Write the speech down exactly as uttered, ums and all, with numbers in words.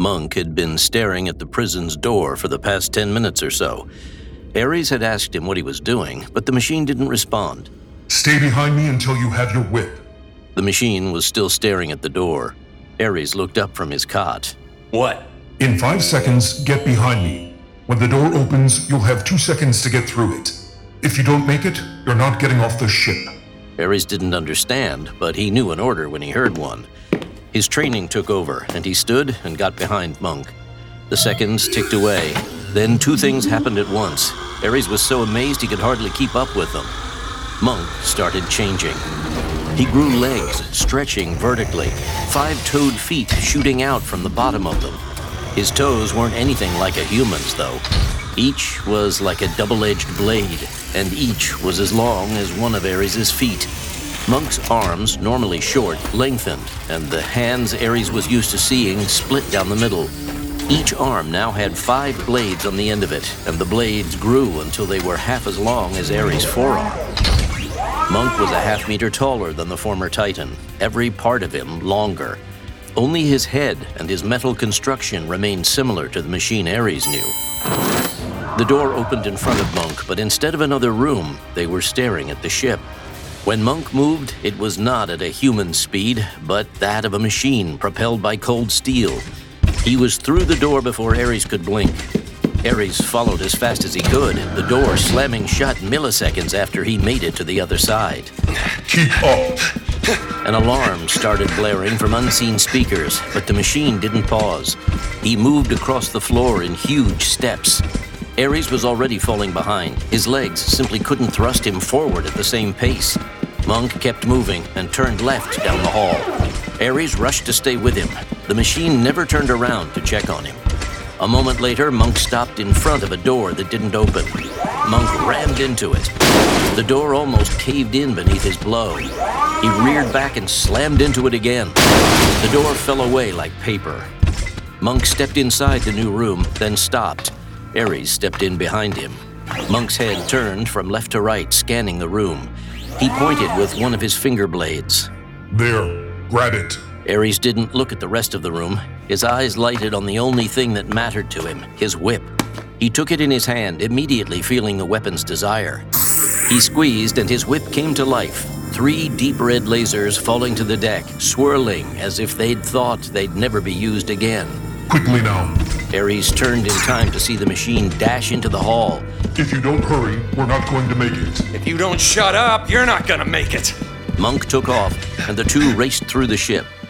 Monk had been staring at the prison's door for the past ten minutes or so. Ares had asked him what he was doing, but the machine didn't respond. Stay behind me until you have your whip. The machine was still staring at the door. Ares looked up from his cot. What? In five seconds, get behind me. When the door opens, you'll have two seconds to get through it. If you don't make it, you're not getting off the ship. Ares didn't understand, but he knew an order when he heard one. His training took over, and he stood and got behind Monk. The seconds ticked away. Then two things happened at once. Ares was so amazed he could hardly keep up with them. Monk started changing. He grew legs, stretching vertically, five-toed feet shooting out from the bottom of them. His toes weren't anything like a human's, though. Each was like a double-edged blade, and each was as long as one of Ares' feet. Monk's arms, normally short, lengthened, and the hands Ares was used to seeing split down the middle. Each arm now had five blades on the end of it, and the blades grew until they were half as long as Ares' forearm. Monk was a half meter taller than the former Titan, every part of him longer. Only his head and his metal construction remained similar to the machine Ares knew. The door opened in front of Monk, but instead of another room, they were staring at the ship. When Monk moved, it was not at a human speed, but that of a machine propelled by cold steel. He was through the door before Ares could blink. Ares followed as fast as he could, the door slamming shut milliseconds after he made it to the other side. Keep up! An alarm started blaring from unseen speakers, but the machine didn't pause. He moved across the floor in huge steps. Ares was already falling behind. His legs simply couldn't thrust him forward at the same pace. Monk kept moving and turned left down the hall. Ares rushed to stay with him. The machine never turned around to check on him. A moment later, Monk stopped in front of a door that didn't open. Monk rammed into it. The door almost caved in beneath his blow. He reared back and slammed into it again. The door fell away like paper. Monk stepped inside the new room, then stopped. Ares stepped in behind him. Monk's head turned from left to right, scanning the room. He pointed with one of his finger blades. There, grab it. Ares didn't look at the rest of the room. His eyes lighted on the only thing that mattered to him, his whip. He took it in his hand, immediately feeling the weapon's desire. He squeezed and his whip came to life. Three deep red lasers falling to the deck, swirling as if they'd thought they'd never be used again. Quickly now. Ares turned in time to see the machine dash into the hall. If you don't hurry, we're not going to make it. If you don't shut up, you're not gonna make it. Monk took off, and the two raced through the ship.